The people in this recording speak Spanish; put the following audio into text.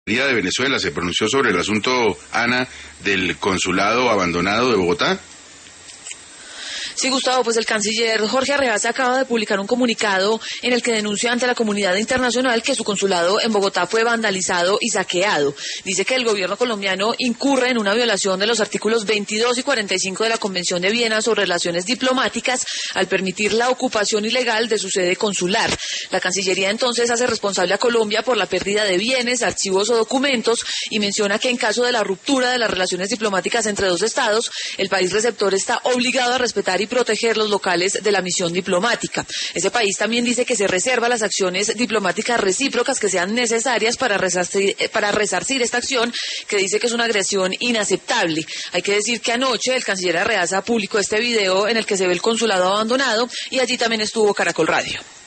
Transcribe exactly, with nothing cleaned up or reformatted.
de Venezuela se pronunció sobre el asunto, Ana, del consulado abandonado de Bogotá. Sí, Gustavo, pues el canciller Jorge Arreaza acaba de publicar un comunicado en el que denuncia ante la comunidad internacional que su consulado en Bogotá fue vandalizado y saqueado. Dice que el gobierno colombiano incurre en una violación de los artículos veintidós y cuarenta y cinco de la Convención de Viena sobre relaciones diplomáticas al permitir la ocupación ilegal de su sede consular. La Cancillería entonces hace responsable a Colombia por la pérdida de bienes, archivos o documentos y menciona que en caso de la ruptura de las relaciones diplomáticas entre dos estados, el país receptor está obligado a respetar y proteger los locales de la misión diplomática. Ese país también dice que se reserva las acciones diplomáticas recíprocas que sean necesarias para resarcir, para resarcir esta acción, que dice que es una agresión inaceptable. Hay que decir que anoche el canciller Arreaza publicó este video en el que se ve el consulado abandonado y allí también estuvo Caracol Radio.